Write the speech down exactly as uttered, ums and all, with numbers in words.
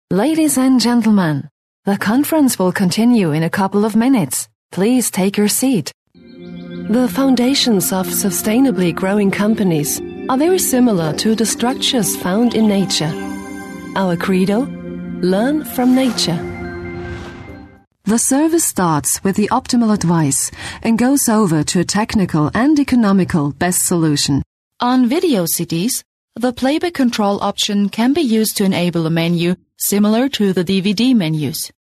Ladies and gentlemen, the conference will continue in a couple of minutes. Please take your seat. The foundations of sustainably growing companies are very similar to the structures found in nature. Our credo: learn from nature. The service starts with the optimal advice and goes over to a technical and economical best solution. On video C Ds, the playback control option can be used to enable a menu similar to the D V D menus.